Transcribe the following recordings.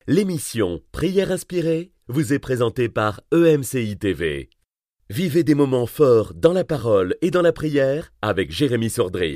L'émission Prière inspirée vous est présentée par EMCI TV. Vivez des moments forts dans la parole et dans la prière avec Jérémy Sordrill.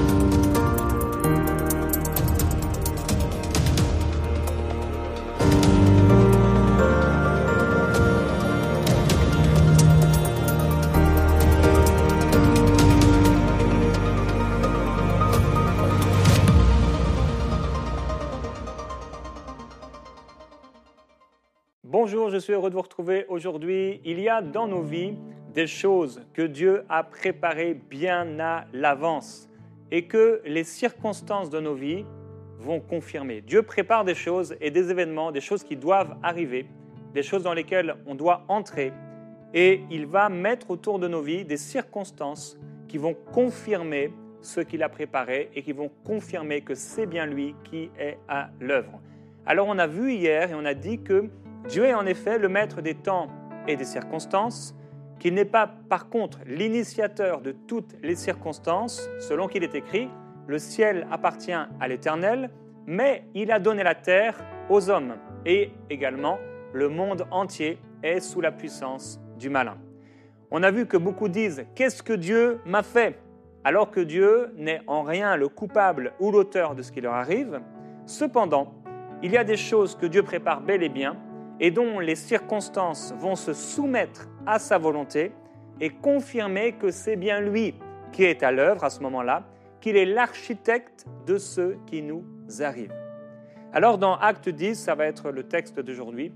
Bonjour, je suis heureux de vous retrouver aujourd'hui. Il y a dans nos vies des choses que Dieu a préparées bien à l'avance et que les circonstances de nos vies vont confirmer. Dieu prépare des choses et des événements, des choses qui doivent arriver, des choses dans lesquelles on doit entrer et il va mettre autour de nos vies des circonstances qui vont confirmer ce qu'il a préparé et qui vont confirmer que c'est bien lui qui est à l'œuvre. Alors on a vu hier et on a dit que Dieu est en effet le maître des temps et des circonstances, qu'il n'est pas par contre l'initiateur de toutes les circonstances, selon qu'il est écrit, le ciel appartient à l'Éternel, mais il a donné la terre aux hommes, et également le monde entier est sous la puissance du malin. On a vu que beaucoup disent « Qu'est-ce que Dieu m'a fait ?» alors que Dieu n'est en rien le coupable ou l'auteur de ce qui leur arrive. Cependant, il y a des choses que Dieu prépare bel et bien, et dont les circonstances vont se soumettre à sa volonté et confirmer que c'est bien lui qui est à l'œuvre à ce moment-là, qu'il est l'architecte de ce qui nous arrive. Alors dans Acte 10, ça va être le texte d'aujourd'hui,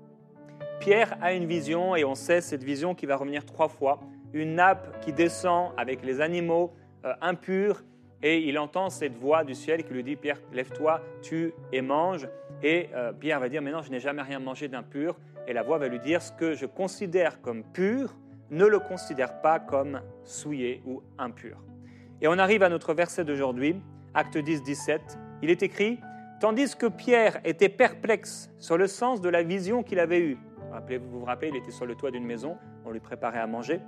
Pierre a une vision et on sait cette vision qui va revenir 3 fois, une nappe qui descend avec les animaux impurs et il entend cette voix du ciel qui lui dit « Pierre, lève-toi, tue et mange ». Et Pierre va dire « Mais non, je n'ai jamais rien mangé d'impur ». Et la voix va lui dire « Ce que je considère comme pur, ne le considère pas comme souillé ou impur ». Et on arrive à notre verset d'aujourd'hui, Acte 10, 17. Il est écrit « Tandis que Pierre était perplexe sur le sens de la vision qu'il avait eue ». Vous vous rappelez, il était sur le toit d'une maison, on lui préparait à manger.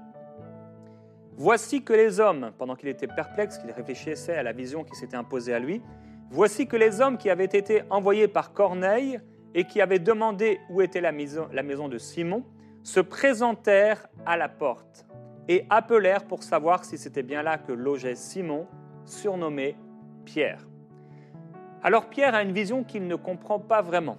« Voici que les hommes, pendant qu'il était perplexe, qu'il réfléchissait à la vision qui s'était imposée à lui, voici que les hommes qui avaient été envoyés par Corneille et qui avaient demandé où était la maison de Simon, se présentèrent à la porte et appelèrent pour savoir si c'était bien là que logeait Simon, surnommé Pierre. Alors Pierre a une vision qu'il ne comprend pas vraiment.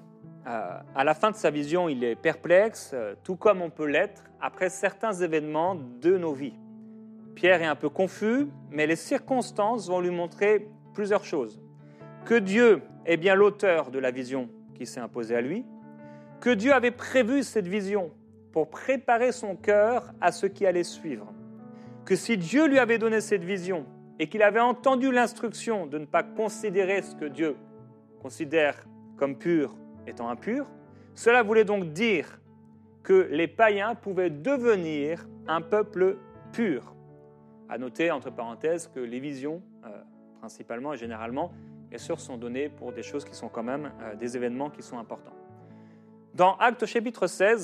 À la fin de sa vision, il est perplexe, tout comme on peut l'être après certains événements de nos vies. Pierre est un peu confus, mais les circonstances vont lui montrer plusieurs choses. Que Dieu est bien l'auteur de la vision qui s'est imposée à lui, que Dieu avait prévu cette vision pour préparer son cœur à ce qui allait suivre, que si Dieu lui avait donné cette vision et qu'il avait entendu l'instruction de ne pas considérer ce que Dieu considère comme pur étant impur, cela voulait donc dire que les païens pouvaient devenir un peuple pur. À noter, entre parenthèses, que les visions, principalement et généralement, bien sûr, sont données pour des choses qui sont quand même des événements qui sont importants. Dans Actes chapitre 16,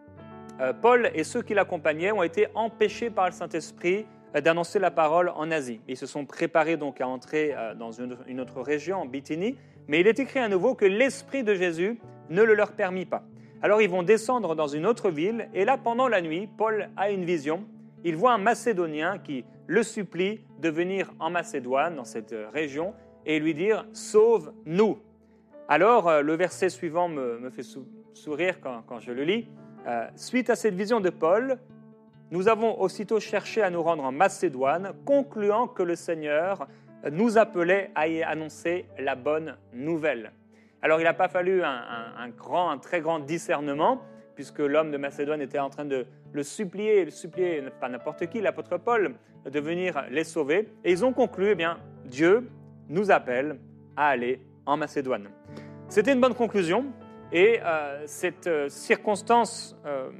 Paul et ceux qui l'accompagnaient ont été empêchés par le Saint-Esprit d'annoncer la parole en Asie. Ils se sont préparés donc à entrer dans une autre région, en Bithynie, mais il est écrit à nouveau que l'Esprit de Jésus ne le leur permit pas. Alors ils vont descendre dans une autre ville, et là, pendant la nuit, Paul a une vision. Il voit un Macédonien qui le supplie de venir en Macédoine, dans cette région, et lui dire « Sauve-nous ». Alors, le verset suivant me fait sourire quand je le lis. Suite à cette vision de Paul, nous avons aussitôt cherché à nous rendre en Macédoine, concluant que le Seigneur nous appelait à y annoncer la bonne nouvelle. Alors, il n'a pas fallu un très grand discernement, puisque l'homme de Macédoine était en train de le supplier, pas n'importe qui, l'apôtre Paul, de venir les sauver. Et ils ont conclu, eh bien, Dieu nous appelle à aller en Macédoine. C'était une bonne conclusion, et cette circonstance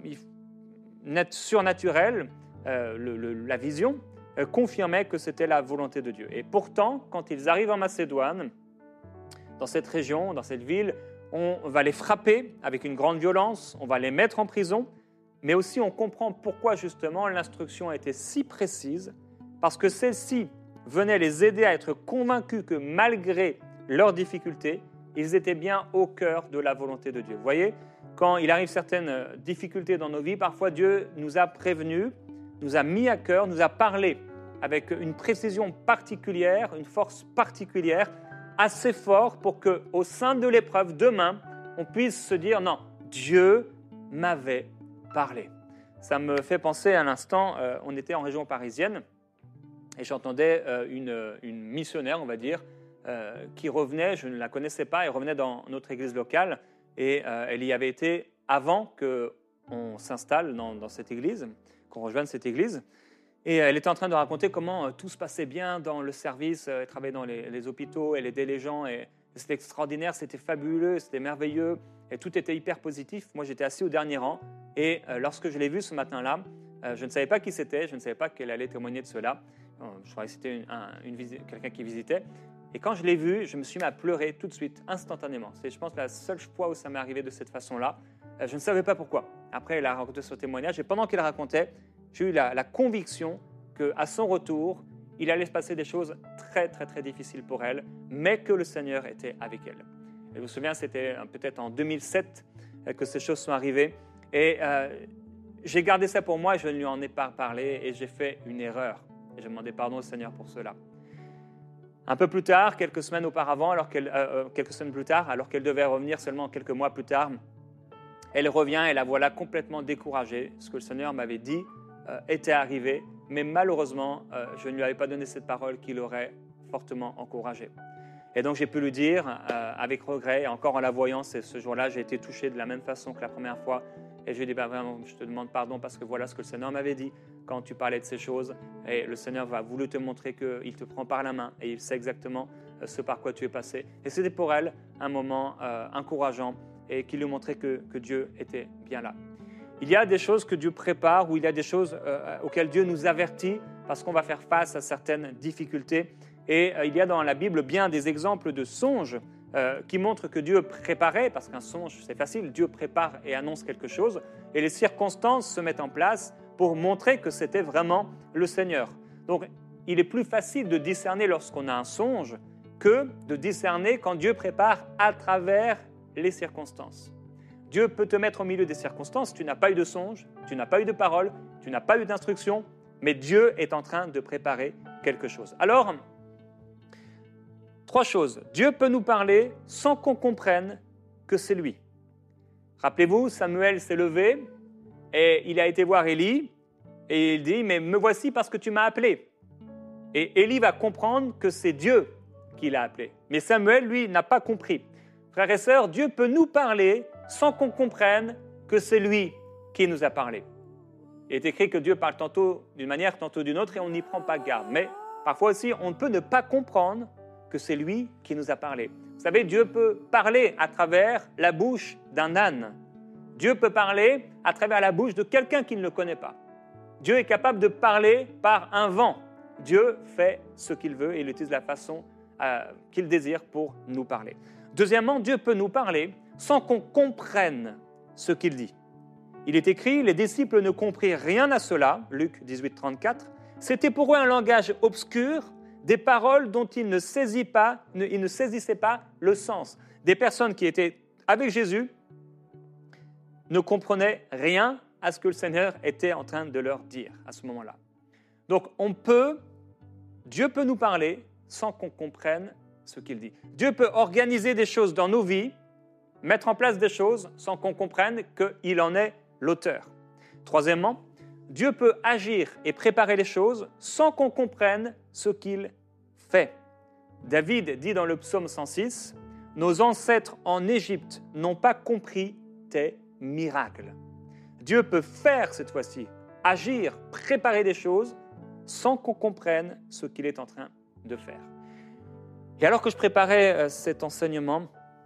surnaturelle, la vision, confirmait que c'était la volonté de Dieu. Et pourtant, quand ils arrivent en Macédoine, dans cette région, dans cette ville, on va les frapper avec une grande violence, on va les mettre en prison, mais aussi on comprend pourquoi justement l'instruction a été si précise, parce que celle-ci venait les aider à être convaincus que malgré leurs difficultés, ils étaient bien au cœur de la volonté de Dieu. Vous voyez, quand il arrive certaines difficultés dans nos vies, parfois Dieu nous a prévenus, nous a mis à cœur, nous a parlé avec une précision particulière, une force particulière, assez fort pour qu'au sein de l'épreuve, demain, on puisse se dire « Non, Dieu m'avait parlé ». Ça me fait penser à l'instant, on était en région parisienne et j'entendais une missionnaire, on va dire, qui revenait, je ne la connaissais pas, elle revenait dans notre église locale et elle y avait été avant qu'on s'installe dans cette église, qu'on rejoigne cette église. Et elle était en train de raconter comment tout se passait bien dans le service. Elle travaillait dans les hôpitaux, elle aidait les gens. Et c'était extraordinaire, c'était fabuleux, c'était merveilleux. Et tout était hyper positif. Moi, j'étais assis au dernier rang. Et lorsque je l'ai vue ce matin-là, je ne savais pas qui c'était, je ne savais pas qu'elle allait témoigner de cela. Je croyais que c'était quelqu'un qui visitait. Et quand je l'ai vue, je me suis mis à pleurer tout de suite, instantanément. C'est, je pense, la seule fois où ça m'est arrivé de cette façon-là. Je ne savais pas pourquoi. Après, elle a raconté son témoignage. Et pendant qu'elle racontait, j'ai eu la conviction qu'à son retour, il allait se passer des choses très, très, très difficiles pour elle, mais que le Seigneur était avec elle. Et je me souviens, c'était peut-être en 2007 que ces choses sont arrivées. Et j'ai gardé ça pour moi et je ne lui en ai pas parlé et j'ai fait une erreur. Et j'ai demandé pardon au Seigneur pour cela. Un peu plus tard, quelques semaines plus tard, alors qu'elle devait revenir seulement quelques mois plus tard, elle revient et la voilà complètement découragée. Ce que le Seigneur m'avait dit était arrivé, mais malheureusement, je ne lui avais pas donné cette parole qui l'aurait fortement encouragée. Et donc j'ai pu lui dire, avec regret, et encore en la voyant, ce jour-là, j'ai été touché de la même façon que la première fois. Et je lui ai dit, vraiment, je te demande pardon parce que voilà ce que le Seigneur m'avait dit quand tu parlais de ces choses. Et le Seigneur va vouloir te montrer qu'il te prend par la main et il sait exactement ce par quoi tu es passé. Et c'était pour elle un moment encourageant et qui lui montrait que Dieu était bien là. Il y a des choses que Dieu prépare ou il y a des choses auxquelles Dieu nous avertit parce qu'on va faire face à certaines difficultés. Et il y a dans la Bible bien des exemples de songes qui montrent que Dieu préparait, parce qu'un songe c'est facile, Dieu prépare et annonce quelque chose, et les circonstances se mettent en place pour montrer que c'était vraiment le Seigneur. Donc il est plus facile de discerner lorsqu'on a un songe que de discerner quand Dieu prépare à travers les circonstances. Dieu peut te mettre au milieu des circonstances, tu n'as pas eu de songe, tu n'as pas eu de parole, tu n'as pas eu d'instruction, mais Dieu est en train de préparer quelque chose. Alors, 3 choses. Dieu peut nous parler sans qu'on comprenne que c'est lui. Rappelez-vous, Samuel s'est levé et il a été voir Élie et il dit « Mais me voici parce que tu m'as appelé ». Et Élie va comprendre que c'est Dieu qui l'a appelé. Mais Samuel, lui, n'a pas compris. Frères et sœurs, Dieu peut nous parler sans qu'on comprenne que c'est lui qui nous a parlé. Il est écrit que Dieu parle tantôt d'une manière, tantôt d'une autre et on n'y prend pas garde. Mais parfois aussi, on peut ne pas comprendre que c'est lui qui nous a parlé. Vous savez, Dieu peut parler à travers la bouche d'un âne. Dieu peut parler à travers la bouche de quelqu'un qui ne le connaît pas. Dieu est capable de parler par un vent. Dieu fait ce qu'il veut et il utilise la façon qu'il désire pour nous parler. Deuxièmement, Dieu peut nous parler sans qu'on comprenne ce qu'il dit. Il est écrit, les disciples ne comprirent rien à cela, Luc 18, 34. C'était pour eux un langage obscur, des paroles dont ils ne saisissaient pas le sens. Des personnes qui étaient avec Jésus ne comprenaient rien à ce que le Seigneur était en train de leur dire à ce moment-là. Donc Dieu peut nous parler sans qu'on comprenne ce qu'il dit. Dieu peut organiser des choses dans nos vies, mettre en place des choses sans qu'on comprenne qu'il en est l'auteur. Troisièmement, Dieu peut agir et préparer les choses sans qu'on comprenne ce qu'il fait. David dit dans le psaume 106, « Nos ancêtres en Égypte n'ont pas compris tes miracles. » Dieu peut faire cette fois-ci, agir, préparer des choses sans qu'on comprenne ce qu'il est en train de faire. Et alors que je préparais cet enseignement,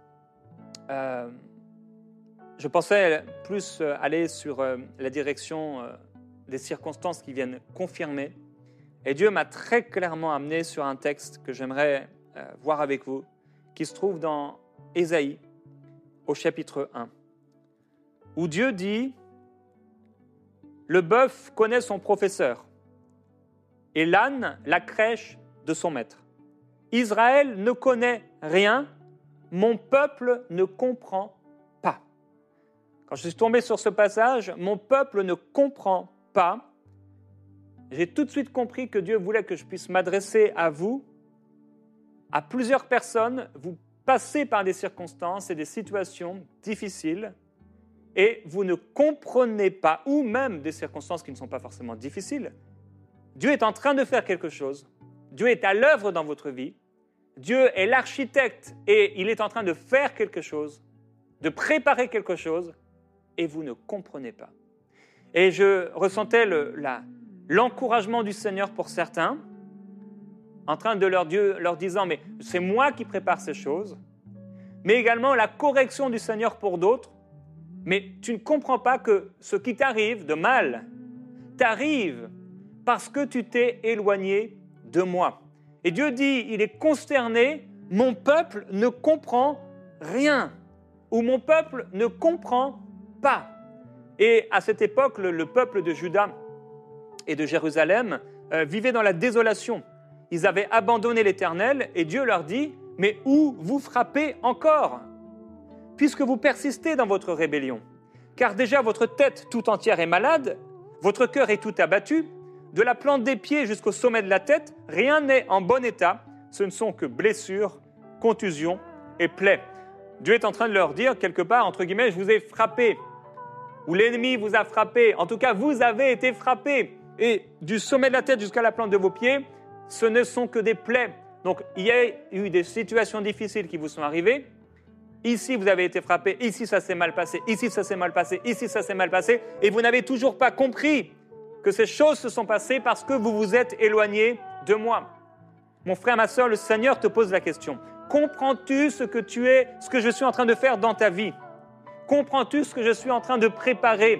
je pensais plus aller sur la direction des circonstances qui viennent confirmer. Et Dieu m'a très clairement amené sur un texte que j'aimerais voir avec vous, qui se trouve dans Ésaïe, au chapitre 1, où Dieu dit « Le bœuf connaît son professeur, et l'âne la crèche de son maître. Israël ne connaît rien, mon peuple ne comprend pas. Quand je suis tombé sur ce passage, mon peuple ne comprend pas, j'ai tout de suite compris que Dieu voulait que je puisse m'adresser à vous, à plusieurs personnes. Vous passez par des circonstances et des situations difficiles et vous ne comprenez pas, ou même des circonstances qui ne sont pas forcément difficiles. Dieu est en train de faire quelque chose. Dieu est à l'œuvre dans votre vie. Dieu est l'architecte et il est en train de faire quelque chose, de préparer quelque chose, et vous ne comprenez pas. Et je ressentais l'encouragement du Seigneur pour certains, en train de leur disant, mais c'est moi qui prépare ces choses, mais également la correction du Seigneur pour d'autres, mais tu ne comprends pas que ce qui t'arrive de mal, t'arrive parce que tu t'es éloigné de moi. Et Dieu dit, il est consterné, mon peuple ne comprend rien, ou mon peuple ne comprend pas. Et à cette époque, le peuple de Juda et de Jérusalem vivait dans la désolation. Ils avaient abandonné l'Éternel et Dieu leur dit, mais où vous frappez encore, puisque vous persistez dans votre rébellion. Car déjà votre tête tout entière est malade, votre cœur est tout abattu, de la plante des pieds jusqu'au sommet de la tête, rien n'est en bon état, ce ne sont que blessures, contusions et plaies. Dieu est en train de leur dire, quelque part, entre guillemets, je vous ai frappé, ou l'ennemi vous a frappé, en tout cas vous avez été frappé, et du sommet de la tête jusqu'à la plante de vos pieds, ce ne sont que des plaies. Donc il y a eu des situations difficiles qui vous sont arrivées, ici vous avez été frappé, ici ça s'est mal passé, ici ça s'est mal passé, ici ça s'est mal passé, et vous n'avez toujours pas compris que ces choses se sont passées parce que vous vous êtes éloigné de moi. Mon frère, ma sœur, le Seigneur te pose la question. Comprends-tu ce que je suis en train de faire dans ta vie? Comprends-tu ce que je suis en train de préparer?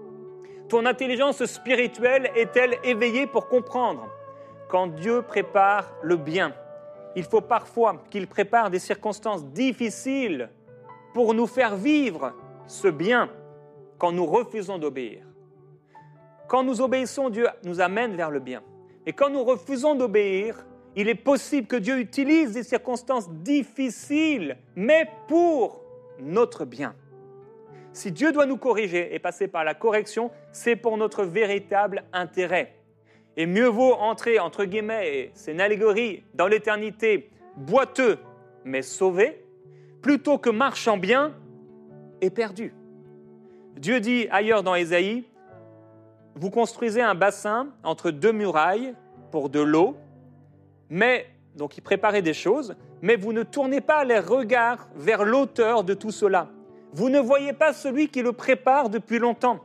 Ton intelligence spirituelle est-elle éveillée pour comprendre? Quand Dieu prépare le bien, il faut parfois qu'il prépare des circonstances difficiles pour nous faire vivre ce bien quand nous refusons d'obéir. Quand nous obéissons, Dieu nous amène vers le bien. Et quand nous refusons d'obéir, il est possible que Dieu utilise des circonstances difficiles, mais pour notre bien. Si Dieu doit nous corriger et passer par la correction, c'est pour notre véritable intérêt. Et mieux vaut entrer, entre guillemets, et c'est une allégorie, dans l'éternité, boiteux, mais sauvé, plutôt que marchant bien et perdu. Dieu dit ailleurs dans Ésaïe, vous construisez un bassin entre deux murailles pour de l'eau, mais, donc il préparait des choses, mais vous ne tournez pas les regards vers l'auteur de tout cela. Vous ne voyez pas celui qui le prépare depuis longtemps.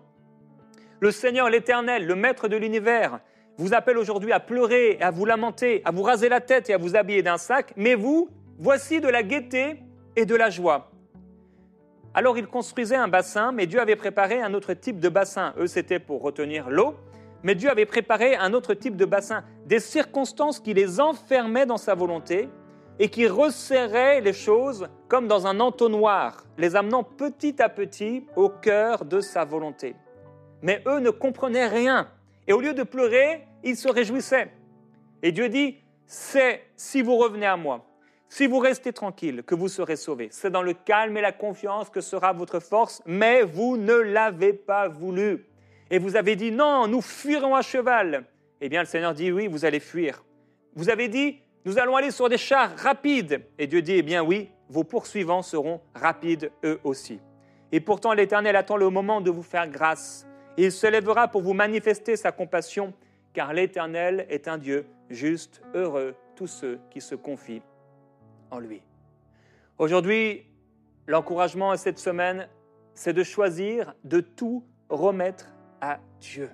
Le Seigneur, l'Éternel, le Maître de l'univers, vous appelle aujourd'hui à pleurer, à vous lamenter, à vous raser la tête et à vous habiller d'un sac, mais vous, voici de la gaieté et de la joie. Alors, ils construisaient un bassin, mais Dieu avait préparé un autre type de bassin. Eux, c'était pour retenir l'eau, mais Dieu avait préparé un autre type de bassin. Des circonstances qui les enfermaient dans sa volonté et qui resserraient les choses comme dans un entonnoir, les amenant petit à petit au cœur de sa volonté. Mais eux ne comprenaient rien. Et au lieu de pleurer, ils se réjouissaient. Et Dieu dit, c'est si vous revenez à moi, si vous restez tranquille, que vous serez sauvés. C'est dans le calme et la confiance que sera votre force, mais vous ne l'avez pas voulu. Et vous avez dit, non, nous fuirons à cheval. Eh bien, le Seigneur dit, oui, vous allez fuir. Vous avez dit, nous allons aller sur des chars rapides. Et Dieu dit, eh bien oui, vos poursuivants seront rapides eux aussi. Et pourtant, l'Éternel attend le moment de vous faire grâce. Et il se lèvera pour vous manifester sa compassion, car l'Éternel est un Dieu juste, heureux, tous ceux qui se confient en lui. Aujourd'hui, l'encouragement cette semaine, c'est de choisir de tout remettre à Dieu.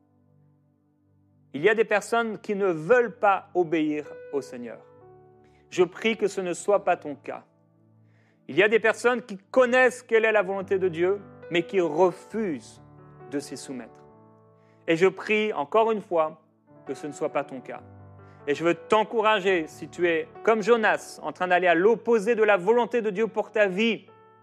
Il y a des personnes qui ne veulent pas obéir au Seigneur. Je prie que ce ne soit pas ton cas. Il y a des personnes qui connaissent quelle est la volonté de Dieu, mais qui refusent de s'y soumettre. Et je prie encore une fois que ce ne soit pas ton cas. Et je veux t'encourager, si tu es comme Jonas, en train d'aller à l'opposé de la volonté de Dieu pour ta vie,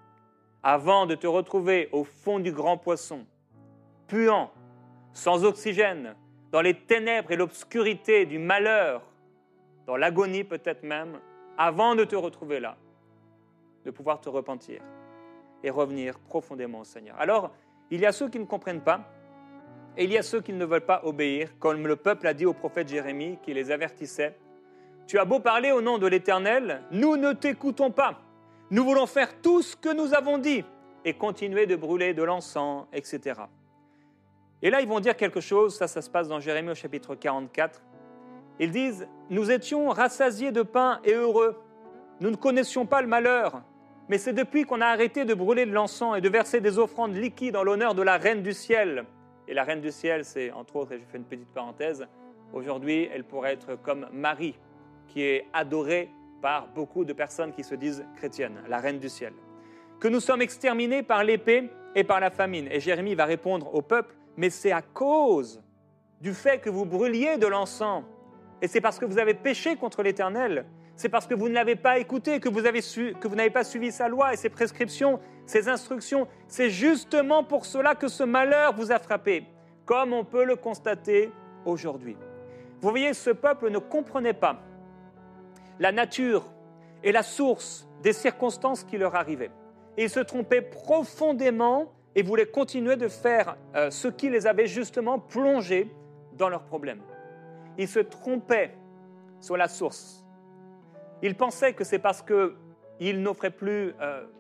avant de te retrouver au fond du grand poisson, puant, sans oxygène, dans les ténèbres et l'obscurité du malheur, dans l'agonie peut-être même, avant de te retrouver là, de pouvoir te repentir et revenir profondément au Seigneur. Alors, il y a ceux qui ne comprennent pas et il y a ceux qui ne veulent pas obéir, comme le peuple a dit au prophète Jérémie qui les avertissait. « Tu as beau parler au nom de l'Éternel, nous ne t'écoutons pas. Nous voulons faire tout ce que nous avons dit et continuer de brûler de l'encens, etc. » Et là, ils vont dire quelque chose, ça se passe dans Jérémie au chapitre 44. Ils disent « Nous étions rassasiés de pain et heureux. Nous ne connaissions pas le malheur. Mais c'est depuis qu'on a arrêté de brûler de l'encens et de verser des offrandes liquides en l'honneur de la Reine du Ciel. » Et la Reine du Ciel, c'est entre autres, et je fais une petite parenthèse, aujourd'hui, elle pourrait être comme Marie, qui est adorée par beaucoup de personnes qui se disent chrétiennes, la Reine du Ciel. Que nous sommes exterminés par l'épée et par la famine. Et Jérémie va répondre au peuple, mais c'est à cause du fait que vous brûliez de l'encens. Et c'est parce que vous avez péché contre l'Éternel. C'est parce que vous ne l'avez pas écouté, que vous n'avez pas suivi sa loi et ses prescriptions, ses instructions. C'est justement pour cela que ce malheur vous a frappé, comme on peut le constater aujourd'hui. Vous voyez, ce peuple ne comprenait pas la nature et la source des circonstances qui leur arrivaient. Et ils se trompaient profondément et voulaient continuer de faire ce qui les avait justement plongés dans leurs problèmes. Ils se trompaient sur la source. Ils pensaient que c'est parce qu'ils n'offraient plus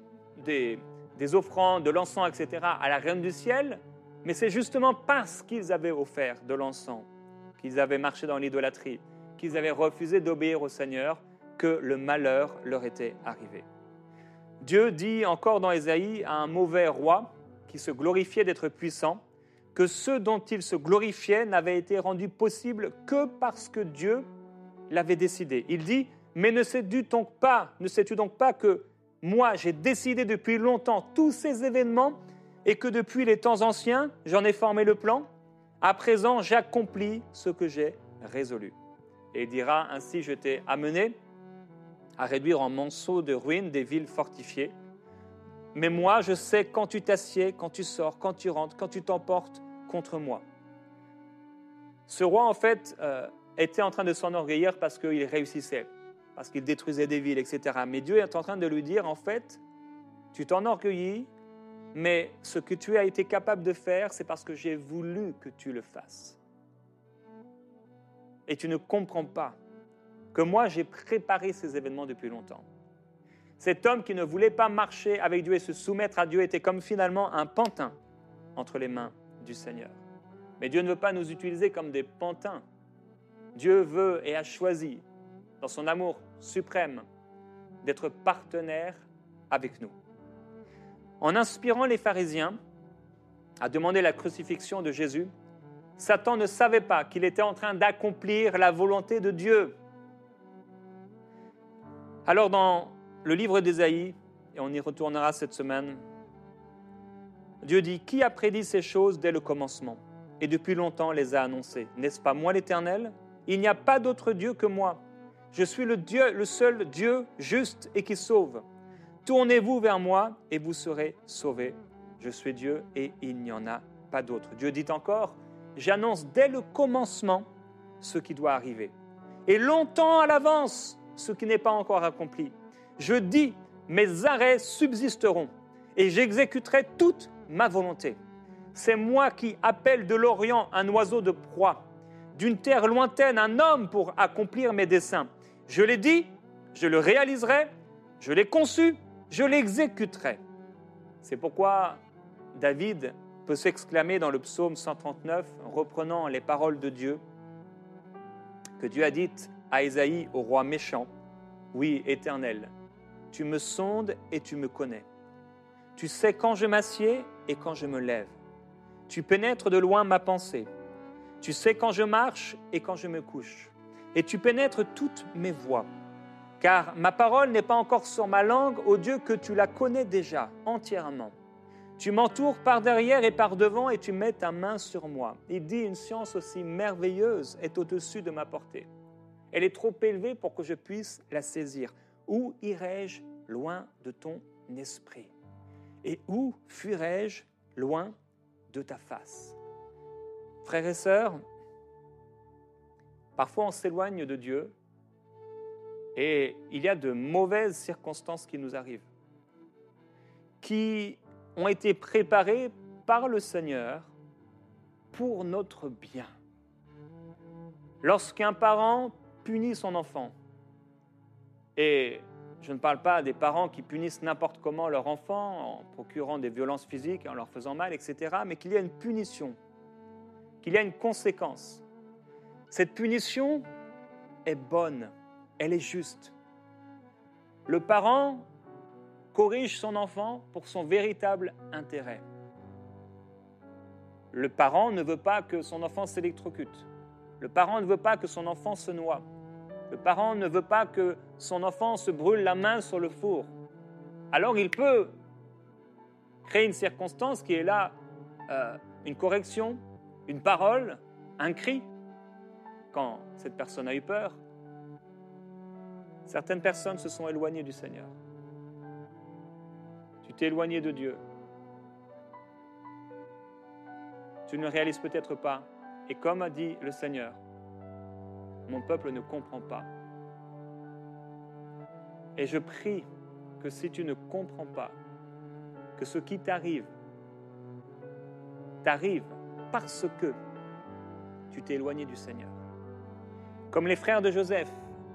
des offrandes, de l'encens, etc. à la Reine du Ciel, mais c'est justement parce qu'ils avaient offert de l'encens, qu'ils avaient marché dans l'idolâtrie, qu'ils avaient refusé d'obéir au Seigneur, que le malheur leur était arrivé. Dieu dit encore dans Ésaïe à un mauvais roi qui se glorifiait d'être puissant, que ce dont il se glorifiait n'avait été rendu possible que parce que Dieu l'avait décidé. Il dit « Mais ne sais-tu donc pas que moi j'ai décidé depuis longtemps tous ces événements et que depuis les temps anciens j'en ai formé le plan? À présent j'accomplis ce que j'ai résolu. » Et il dira « Ainsi je t'ai amené à réduire en monceaux de ruines des villes fortifiées. Mais moi, je sais quand tu t'assieds, quand tu sors, quand tu rentres, quand tu t'emportes contre moi. » Ce roi, en fait, était en train de s'enorgueillir parce qu'il réussissait, parce qu'il détruisait des villes, etc. Mais Dieu est en train de lui dire, en fait, tu t'enorgueillis, mais ce que tu as été capable de faire, c'est parce que j'ai voulu que tu le fasses. Et tu ne comprends pas que moi, j'ai préparé ces événements depuis longtemps. Cet homme qui ne voulait pas marcher avec Dieu et se soumettre à Dieu était comme finalement un pantin entre les mains du Seigneur. Mais Dieu ne veut pas nous utiliser comme des pantins. Dieu veut et a choisi, dans son amour suprême, d'être partenaire avec nous. En inspirant les pharisiens à demander la crucifixion de Jésus, Satan ne savait pas qu'il était en train d'accomplir la volonté de Dieu. Alors dans le livre d'Ésaïe, et on y retournera cette semaine, Dieu dit « Qui a prédit ces choses dès le commencement et depuis longtemps les a annoncées? N'est-ce pas moi l'Éternel? Il n'y a pas d'autre Dieu que moi. Je suis le seul Dieu juste et qui sauve. Tournez-vous vers moi et vous serez sauvés. Je suis Dieu et il n'y en a pas d'autre. » Dieu dit encore « J'annonce dès le commencement ce qui doit arriver. Et longtemps à l'avance, ce qui n'est pas encore accompli. Je dis, mes arrêts subsisteront et j'exécuterai toute ma volonté. C'est moi qui appelle de l'Orient un oiseau de proie, d'une terre lointaine un homme pour accomplir mes desseins. Je l'ai dit, je le réaliserai, je l'ai conçu, je l'exécuterai. » C'est pourquoi David peut s'exclamer dans le psaume 139, reprenant les paroles de Dieu, que Dieu a dites à Ésaïe, au roi méchant, « Oui, Éternel, tu me sondes et tu me connais. Tu sais quand je m'assieds et quand je me lève. Tu pénètres de loin ma pensée. Tu sais quand je marche et quand je me couche. Et tu pénètres toutes mes voies. Car ma parole n'est pas encore sur ma langue, ô Dieu, que tu la connais déjà entièrement. Tu m'entoures par derrière et par devant et tu mets ta main sur moi. » Il dit, une science aussi merveilleuse est au-dessus de ma portée. Elle est trop élevée pour que je puisse la saisir. Où irai-je loin de ton esprit? Et où fuirai-je loin de ta face? Frères et sœurs, parfois on s'éloigne de Dieu et il y a de mauvaises circonstances qui nous arrivent. qui ont été préparés par le Seigneur pour notre bien. Lorsqu'un parent punit son enfant, et je ne parle pas des parents qui punissent n'importe comment leur enfant en procurant des violences physiques, en leur faisant mal, etc., mais qu'il y a une punition, qu'il y a une conséquence. Cette punition est bonne, elle est juste. Le parent corrige son enfant pour son véritable intérêt. Le parent ne veut pas que son enfant s'électrocute. Le parent ne veut pas que son enfant se noie. Le parent ne veut pas que son enfant se brûle la main sur le four. Alors il peut créer une circonstance qui est là, une correction, une parole, un cri, quand cette personne a eu peur. Certaines personnes se sont éloignées du Seigneur. Tu t'es éloigné de Dieu. Tu ne le réalises peut-être pas. Et comme a dit le Seigneur, mon peuple ne comprend pas. Et je prie que si tu ne comprends pas, que ce qui t'arrive parce que tu t'es éloigné du Seigneur. Comme les frères de Joseph,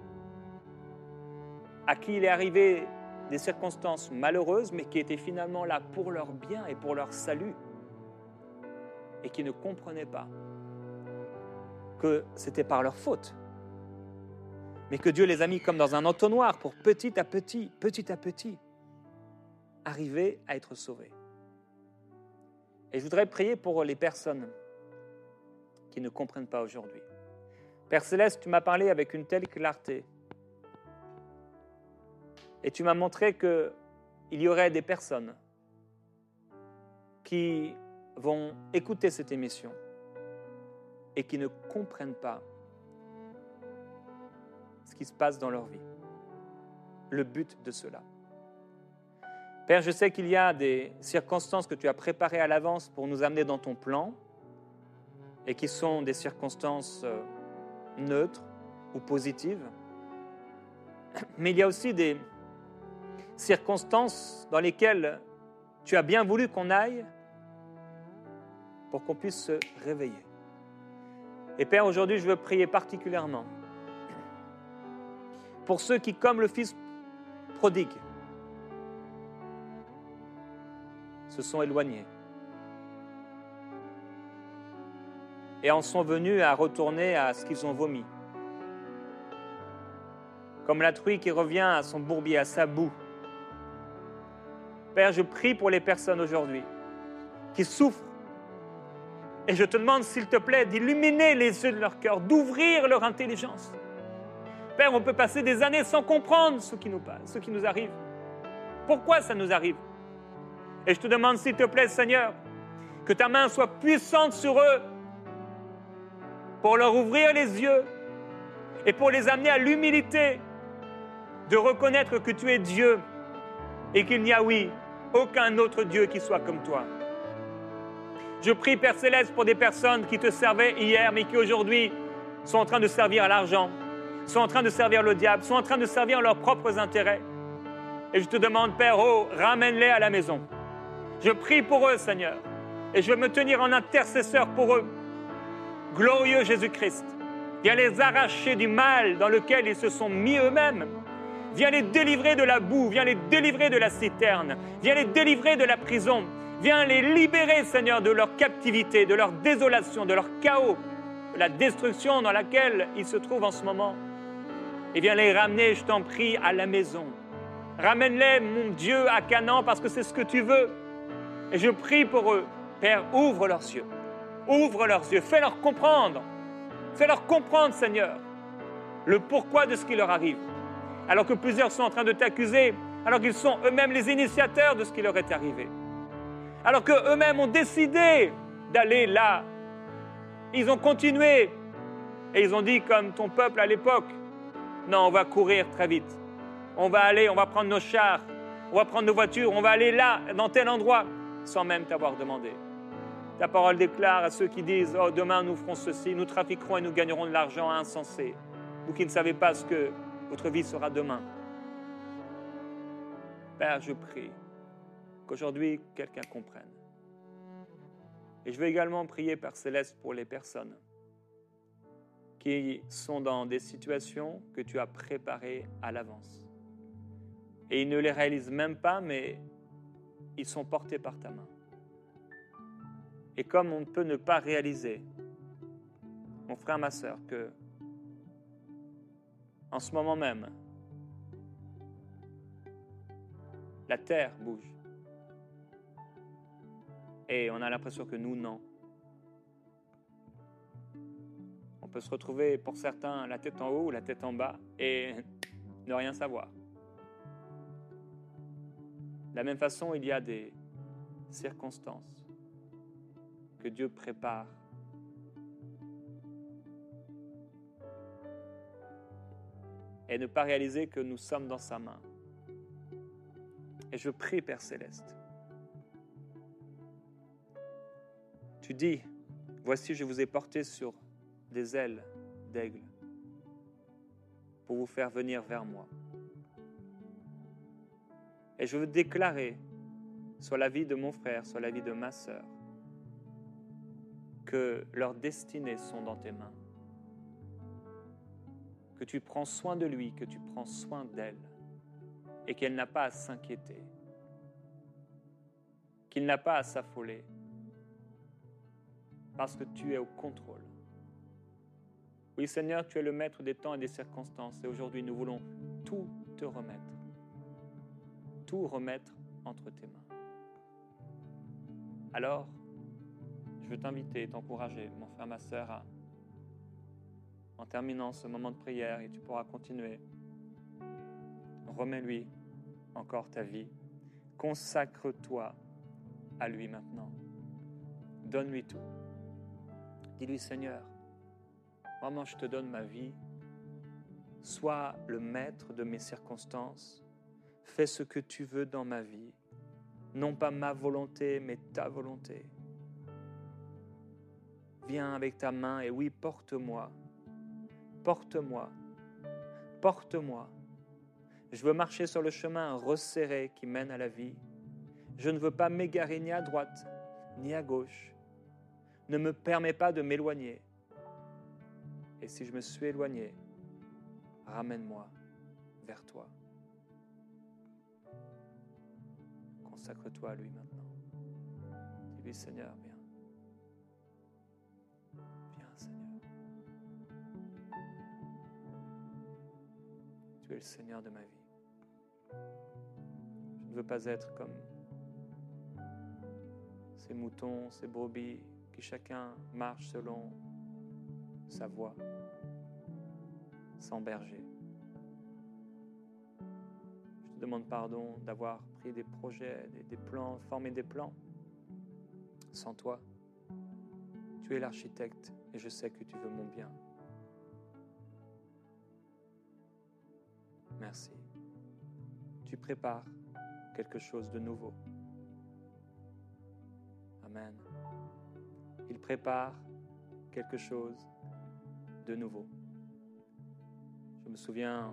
à qui il est arrivé des circonstances malheureuses, mais qui étaient finalement là pour leur bien et pour leur salut, et qui ne comprenaient pas que c'était par leur faute, mais que Dieu les a mis comme dans un entonnoir pour petit à petit, arriver à être sauvés. Et je voudrais prier pour les personnes qui ne comprennent pas aujourd'hui. Père Céleste, tu m'as parlé avec une telle clarté, et tu m'as montré qu'il y aurait des personnes qui vont écouter cette émission et qui ne comprennent pas ce qui se passe dans leur vie, le but de cela. Père, je sais qu'il y a des circonstances que tu as préparées à l'avance pour nous amener dans ton plan et qui sont des circonstances neutres ou positives, mais il y a aussi des circonstances dans lesquelles tu as bien voulu qu'on aille pour qu'on puisse se réveiller. Et Père, aujourd'hui, je veux prier particulièrement pour ceux qui, comme le fils prodigue, se sont éloignés et en sont venus à retourner à ce qu'ils ont vomi. Comme la truie qui revient à son bourbier, à sa boue. Père, je prie pour les personnes aujourd'hui qui souffrent. Et je te demande, s'il te plaît, d'illuminer les yeux de leur cœur, d'ouvrir leur intelligence. Père, on peut passer des années sans comprendre ce qui nous arrive. Pourquoi ça nous arrive? Et je te demande, s'il te plaît, Seigneur, que ta main soit puissante sur eux pour leur ouvrir les yeux et pour les amener à l'humilité de reconnaître que tu es Dieu et qu'il n'y a, oui, aucun autre Dieu qui soit comme toi. Je prie, Père Céleste, pour des personnes qui te servaient hier, mais qui aujourd'hui sont en train de servir à l'argent, sont en train de servir le diable, sont en train de servir leurs propres intérêts. Et je te demande, Père, ramène-les à la maison. Je prie pour eux, Seigneur, et je veux me tenir en intercesseur pour eux. Glorieux Jésus-Christ, viens les arracher du mal dans lequel ils se sont mis eux-mêmes. Viens les délivrer de la boue, viens les délivrer de la citerne, viens les délivrer de la prison. Viens les libérer, Seigneur, de leur captivité, de leur désolation, de leur chaos, de la destruction dans laquelle ils se trouvent en ce moment. Et viens les ramener, je t'en prie, à la maison. Ramène-les, mon Dieu, à Canaan, parce que c'est ce que tu veux. Et je prie pour eux. Père, ouvre leurs yeux. Ouvre leurs yeux. Fais-leur comprendre. Fais-leur comprendre, Seigneur, le pourquoi de ce qui leur arrive. Alors que plusieurs sont en train de t'accuser, alors qu'ils sont eux-mêmes les initiateurs de ce qui leur est arrivé. Alors qu'eux-mêmes ont décidé d'aller là. Ils ont continué. Et ils ont dit, comme ton peuple à l'époque, non, on va courir très vite. On va aller, on va prendre nos chars, on va prendre nos voitures, on va aller là, dans tel endroit, sans même t'avoir demandé. Ta parole déclare à ceux qui disent, oh, demain nous ferons ceci, nous trafiquerons et nous gagnerons de l'argent insensé. Vous qui ne savez pas ce que votre vie sera demain. Père, je prie qu'aujourd'hui, quelqu'un comprenne. Et je veux également prier, Père Céleste, pour les personnes qui sont dans des situations que tu as préparées à l'avance. Et ils ne les réalisent même pas, mais ils sont portés par ta main. Et comme on ne peut ne pas réaliser, mon frère, ma sœur, que en ce moment même, la terre bouge. Et on a l'impression que nous, non. On peut se retrouver, pour certains, la tête en haut ou la tête en bas et ne rien savoir. De la même façon, il y a des circonstances que Dieu prépare. Et ne pas réaliser que nous sommes dans sa main. Et je prie, Père Céleste. Tu dis, voici, je vous ai porté sur des ailes d'aigle pour vous faire venir vers moi. Et je veux déclarer, sur la vie de mon frère, sur la vie de ma sœur, que leurs destinées sont dans tes mains. Que tu prends soin de lui, que tu prends soin d'elle, et qu'elle n'a pas à s'inquiéter, qu'il n'a pas à s'affoler, parce que tu es au contrôle. Oui, Seigneur, tu es le maître des temps et des circonstances, et aujourd'hui nous voulons tout te remettre, tout remettre entre tes mains. Alors, je veux t'inviter et t'encourager, mon frère, ma sœur, en terminant ce moment de prière, et tu pourras continuer. Remets-lui encore ta vie. Consacre-toi à lui maintenant. Donne-lui tout. Dis-lui, Seigneur, vraiment je te donne ma vie. Sois le maître de mes circonstances. Fais ce que tu veux dans ma vie. Non pas ma volonté, mais ta volonté. Viens avec ta main et oui, porte-moi. Porte-moi. Porte-moi. Je veux marcher sur le chemin resserré qui mène à la vie. Je ne veux pas m'égarer ni à droite, ni à gauche. Ne me permets pas de m'éloigner. Et si je me suis éloigné, ramène-moi vers toi. Consacre-toi à lui maintenant. Dis-lui, Seigneur, viens. Viens, Seigneur. Tu es le Seigneur de ma vie. Je ne veux pas être comme ces moutons, ces brebis, qui chacun marche selon sa voie, sans berger. Je te demande pardon d'avoir pris des projets, des plans, formé des plans sans toi. Tu es l'architecte et je sais que tu veux mon bien. Merci. Tu prépares quelque chose de nouveau. Amen. Il prépare quelque chose de nouveau. Je me souviens,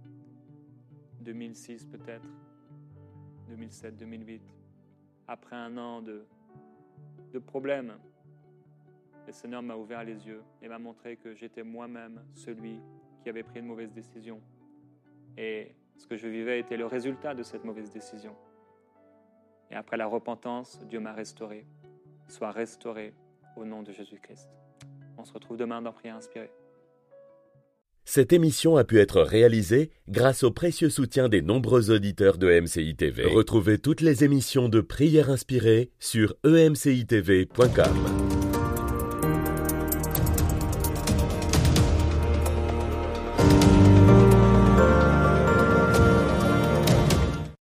2006 peut-être, 2007, 2008, après un an de problèmes, le Seigneur m'a ouvert les yeux et m'a montré que j'étais moi-même celui qui avait pris une mauvaise décision. Et ce que je vivais était le résultat de cette mauvaise décision. Et après la repentance, Dieu m'a restauré. Sois restauré au nom de Jésus-Christ. On se retrouve demain dans Prière Inspirée. Cette émission a pu être réalisée grâce au précieux soutien des nombreux auditeurs de MCI TV. Retrouvez toutes les émissions de Prière Inspirée sur emcitv.com.